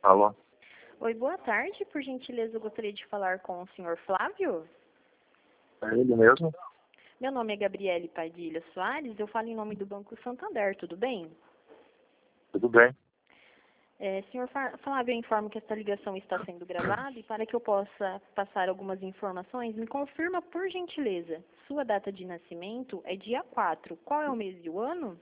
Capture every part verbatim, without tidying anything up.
Alô? Oi, boa tarde. Por gentileza, eu gostaria de falar com o senhor Flávio. É ele mesmo? Meu nome é Gabriele Padilha Soares, eu falo em nome do Banco Santander, tudo bem? Tudo bem. É, senhor Fa- Flávio, eu informo que esta ligação está sendo gravada e para que eu possa passar algumas informações, me confirma, por gentileza, sua data de nascimento é dia quatro. Qual é o mês e o ano?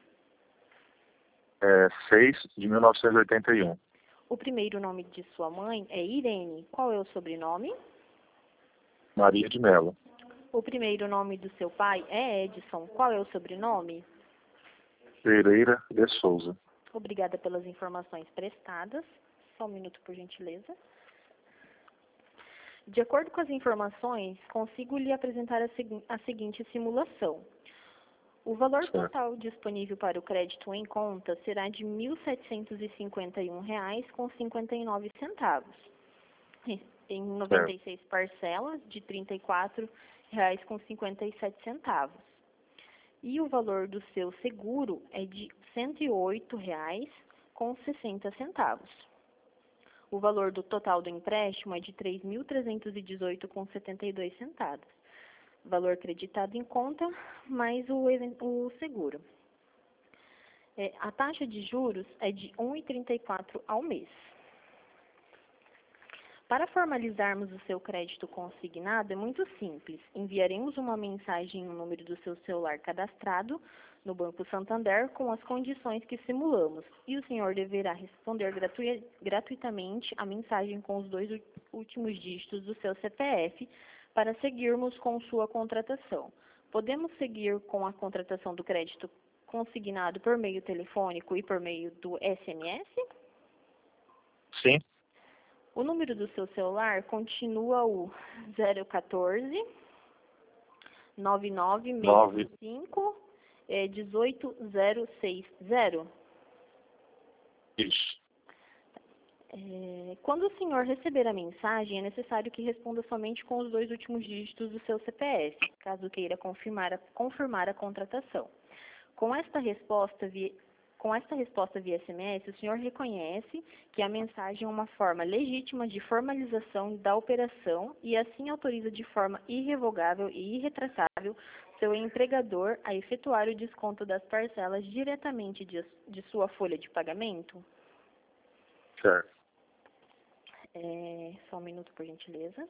É seis de mil novecentos e oitenta e um. O primeiro nome de sua mãe é Irene. Qual é o sobrenome? Maria de Mello. O primeiro nome do seu pai é Edson. Qual é o sobrenome? Pereira de Souza. Obrigada pelas informações prestadas. Só um minuto, por gentileza. De acordo com as informações, consigo lhe apresentar a, segui- a seguinte simulação. O valor Certo. total disponível para o crédito em conta será de mil setecentos e cinquenta e um reais com cinquenta e nove centavos, em noventa e seis parcelas de trinta e quatro reais com cinquenta e sete centavos. E o valor do seu seguro é de cento e oito reais com sessenta centavos. O valor do total do empréstimo é de três mil trezentos e dezoito reais com setenta e dois centavos. Valor creditado em conta, mais o, even- o seguro. É, a taxa de juros é de um vírgula trinta e quatro ao mês. Para formalizarmos o seu crédito consignado, é muito simples. Enviaremos uma mensagem no número do seu celular cadastrado no Banco Santander com as condições que simulamos. E o senhor deverá responder gratu- gratuitamente a mensagem com os dois ú- últimos dígitos do seu C P F para seguirmos com sua contratação. Podemos seguir com a contratação do crédito consignado por meio telefônico e por meio do S M S? Sim. O número do seu celular continua o zero um quatro, nove nove Nove. seis cinco, é, um oito zero seis zero. Isso. É, quando o senhor receber a mensagem, é necessário que responda somente com os dois últimos dígitos do seu C P F, caso queira confirmar a, confirmar a contratação. Com esta resposta via Com esta resposta via S M S, o senhor reconhece que a mensagem é uma forma legítima de formalização da operação e assim autoriza de forma irrevogável e irretratável seu empregador a efetuar o desconto das parcelas diretamente de, de sua folha de pagamento? Certo. É, só um minuto, por gentileza.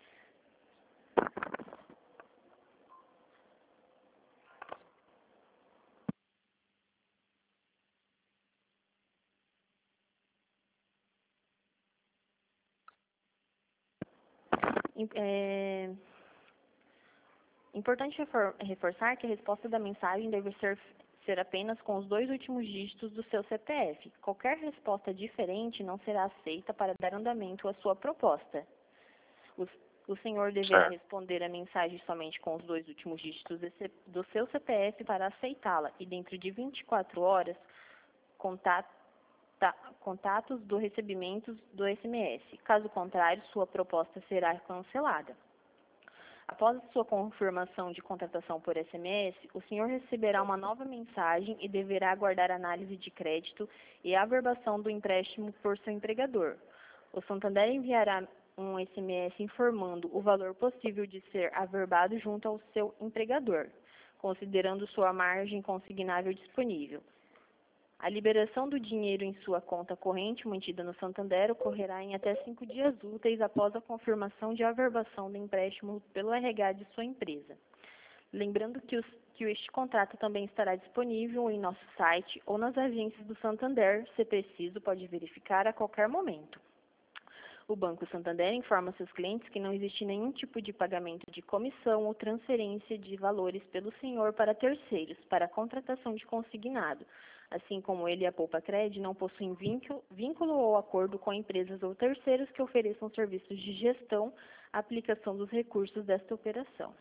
Im- É, importante refor- reforçar que a resposta da mensagem deve ser, ser apenas com os dois últimos dígitos do seu C P F. Qualquer resposta diferente não será aceita para dar andamento à sua proposta. O, o senhor deverá Certo. responder a mensagem somente com os dois últimos dígitos desse- do seu C P F para aceitá-la e dentro de vinte e quatro horas conta- ta- contatos do recebimento do S M S. Caso contrário, sua proposta será cancelada. Após a sua confirmação de contratação por S M S, o senhor receberá uma nova mensagem e deverá aguardar análise de crédito e averbação do empréstimo por seu empregador. O Santander enviará um S M S informando o valor possível de ser averbado junto ao seu empregador, considerando sua margem consignável disponível. A liberação do dinheiro em sua conta corrente mantida no Santander ocorrerá em até cinco dias úteis após a confirmação de averbação do empréstimo pelo R H de sua empresa. Lembrando que, os, que este contrato também estará disponível em nosso site ou nas agências do Santander, se preciso, pode verificar a qualquer momento. O Banco Santander informa seus clientes que não existe nenhum tipo de pagamento de comissão ou transferência de valores pelo senhor para terceiros, para a contratação de consignado, assim como ele e a Poupa Cred não possuem vínculo, vínculo ou acordo com empresas ou terceiros que ofereçam serviços de gestão, aplicação dos recursos desta operação.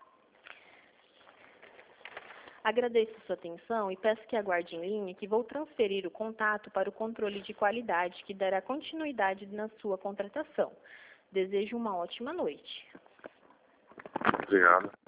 Agradeço sua atenção e peço que aguarde em linha que vou transferir o contato para o controle de qualidade que dará continuidade na sua contratação. Desejo uma ótima noite. Obrigado.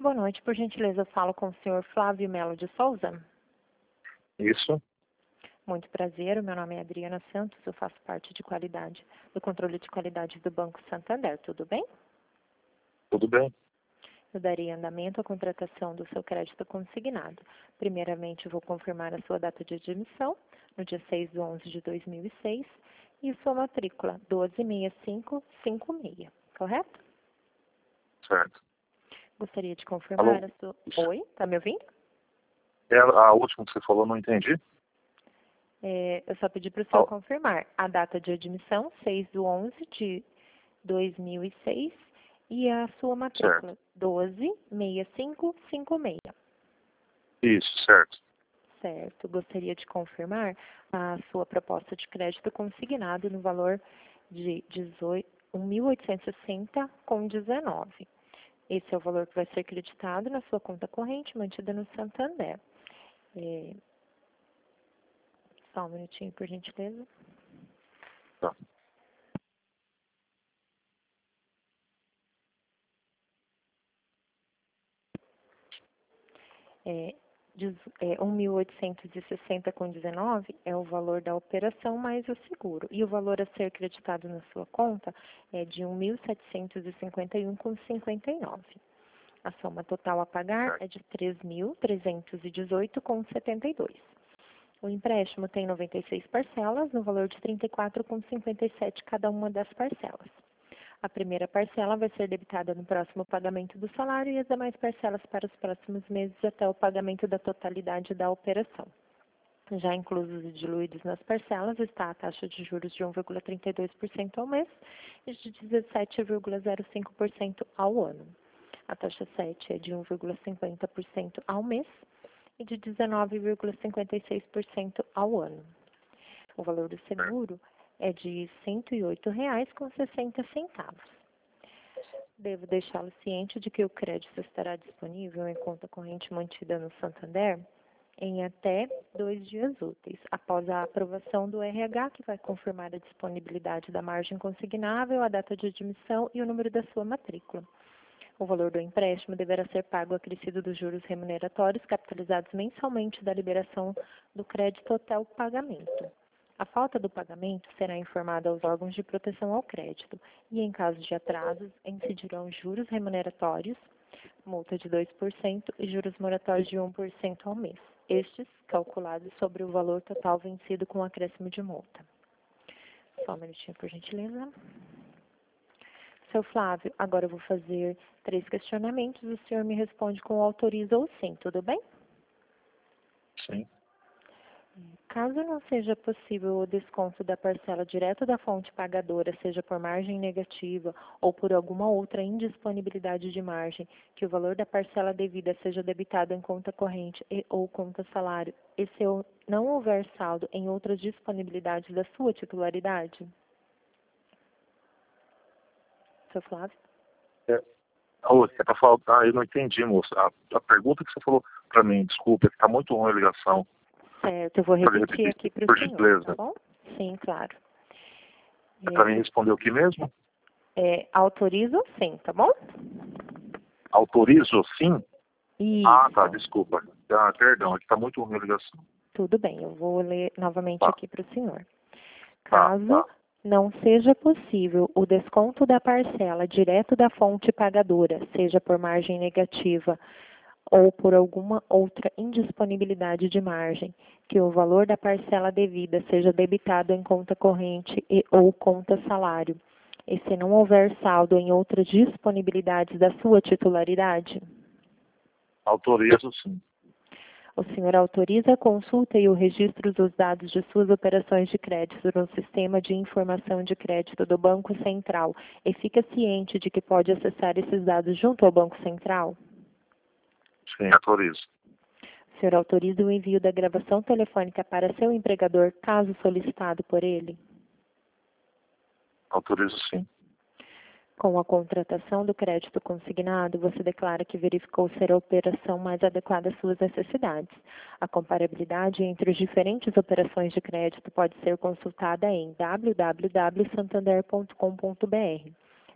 boa noite. Por gentileza, eu falo com o senhor Flávio Melo de Souza. Isso. Muito prazer, o meu nome é Adriana Santos, eu faço parte de qualidade, do controle de qualidade do Banco Santander, tudo bem? Tudo bem. Eu darei andamento à contratação do seu crédito consignado. Primeiramente, eu vou confirmar a sua data de admissão, no dia seis de onze de dois mil e seis, e sua matrícula, doze seis cinco cinco seis, correto? Certo. Gostaria de confirmar Alô? a sua... Oi, tá me ouvindo? É a última que você falou, não entendi. É, eu só pedi para o senhor Al- confirmar a data de admissão, seis de onze de dois mil e seis, e a sua matrícula, doze seis cinco cinco seis. Isso, certo. Certo. Gostaria de confirmar a sua proposta de crédito consignado no valor de mil oitocentos e sessenta com dezenove. Esse é o valor que vai ser creditado na sua conta corrente mantida no Santander. É... Só um minutinho, por gentileza. Tá. É, é, mil oitocentos e sessenta com dezenove é o valor da operação mais o seguro. E o valor a ser creditado na sua conta é de mil setecentos e cinquenta e um com cinquenta e nove. A soma total a pagar é de três mil trezentos e dezoito com setenta e dois. O empréstimo tem noventa e seis parcelas, no valor de trinta e quatro com cinquenta e sete cada uma das parcelas. A primeira parcela vai ser debitada no próximo pagamento do salário e as demais parcelas para os próximos meses até o pagamento da totalidade da operação. Já inclusos e diluídos nas parcelas está a taxa de juros de um vírgula trinta e dois por cento ao mês e de dezessete vírgula zero cinco por cento ao ano. A taxa sete é de um vírgula cinquenta por cento ao mês e de dezenove vírgula cinquenta e seis por cento ao ano. O valor do seguro é de cento e oito reais com sessenta centavos. Devo deixá-lo ciente de que o crédito estará disponível em conta corrente mantida no Santander em até dois dias úteis, após a aprovação do R H, que vai confirmar a disponibilidade da margem consignável, a data de admissão e o número da sua matrícula. O valor do empréstimo deverá ser pago acrescido dos juros remuneratórios capitalizados mensalmente da liberação do crédito até o pagamento. A falta do pagamento será informada aos órgãos de proteção ao crédito e, em caso de atrasos, incidirão juros remuneratórios, multa de dois por cento e juros moratórios de um por cento ao mês, estes calculados sobre o valor total vencido com acréscimo de multa. Só um minutinho, por gentileza. Seu Flávio, agora eu vou fazer três questionamentos. O senhor me responde com autoriza ou sim, tudo bem? Sim. Caso não seja possível o desconto da parcela direto da fonte pagadora, seja por margem negativa ou por alguma outra indisponibilidade de margem, que o valor da parcela devida seja debitado em conta corrente e, ou conta salário, e se não houver saldo em outras disponibilidades da sua titularidade? Seu Flávio? É, Ô, é pra falar, ah, eu não entendi, moça. A, a pergunta que você falou para mim, desculpa, é que tá muito ruim a ligação. Certo, eu vou Pode repetir repetir, aqui para por o senhor, gentileza. tá bom? Sim, claro. É para mim responder o que mesmo? É, autorizo sim, tá bom? Autorizo, sim? Isso. Ah, tá, desculpa. Ah, perdão, é que tá muito ruim a ligação. Tudo bem, eu vou ler novamente Tá. aqui para o senhor. Tá, Caso tá. não seja possível o desconto da parcela direto da fonte pagadora, seja por margem negativa ou por alguma outra indisponibilidade de margem, que o valor da parcela devida seja debitado em conta corrente e ou conta salário, e se não houver saldo em outras disponibilidades da sua titularidade? Autorizo, sim. O senhor autoriza a consulta e o registro dos dados de suas operações de crédito no Sistema de Informação de Crédito do Banco Central e fica ciente de que pode acessar esses dados junto ao Banco Central? Sim, autorizo. O senhor autoriza o envio da gravação telefônica para seu empregador, caso solicitado por ele? Autorizo, sim. Com a contratação do crédito consignado, você declara que verificou ser a operação mais adequada às suas necessidades. A comparabilidade entre as diferentes operações de crédito pode ser consultada em w w w ponto santander ponto com ponto b r.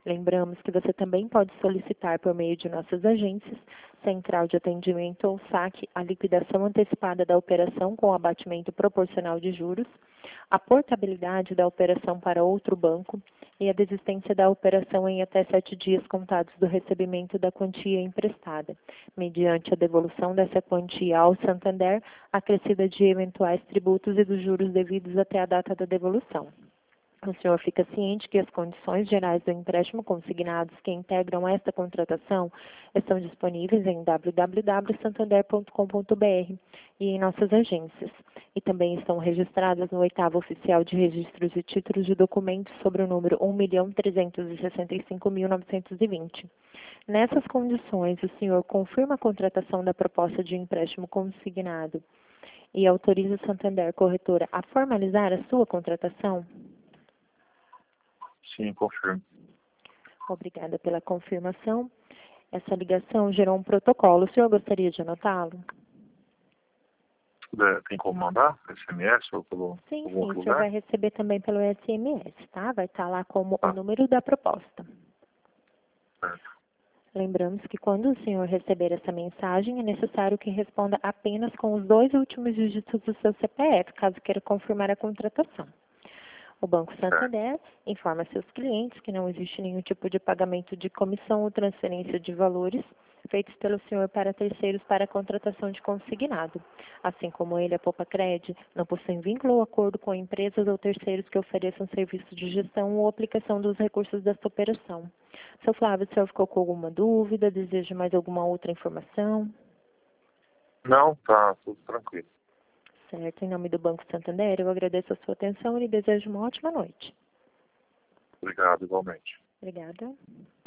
Lembramos que você também pode solicitar por meio de nossas agências, Central de Atendimento ou saque, a liquidação antecipada da operação com abatimento proporcional de juros, a portabilidade da operação para outro banco e a desistência da operação em até sete dias contados do recebimento da quantia emprestada, mediante a devolução dessa quantia ao Santander, acrescida de eventuais tributos e dos juros devidos até a data da devolução. O senhor fica ciente que as condições gerais do empréstimo consignados que integram esta contratação estão disponíveis em w w w ponto santander ponto com ponto b r e em nossas agências, e também estão registradas no oitavo oficial de registros e títulos de documentos sobre o número um milhão trezentos e sessenta e cinco mil novecentos e vinte. Nessas condições, o senhor confirma a contratação da proposta de empréstimo consignado e autoriza o Santander Corretora a formalizar a sua contratação? Sim, confirmo. Obrigada pela confirmação. Essa ligação gerou um protocolo. O senhor gostaria de anotá-lo? Tem como mandar? S M S ou pelo Sim, algum sim. O lugar? senhor vai receber também pelo S M S, tá? Vai estar lá como Ah. o número da proposta. Certo. Lembramos que quando o senhor receber essa mensagem, é necessário que responda apenas com os dois últimos dígitos do seu C P F, caso queira confirmar a contratação. O Banco Santander informa seus clientes que não existe nenhum tipo de pagamento de comissão ou transferência de valores feitos pelo senhor para terceiros para a contratação de consignado. Assim como ele, a Poupa-Cred, não possui vínculo ou acordo com empresas ou terceiros que ofereçam serviço de gestão ou aplicação dos recursos desta operação. Seu Flávio, o senhor ficou com alguma dúvida? Deseja mais alguma outra informação? Não, tá tudo tranquilo. Certo, em nome do Banco Santander, eu agradeço a sua atenção e lhe desejo uma ótima noite. Obrigado, igualmente. Obrigada.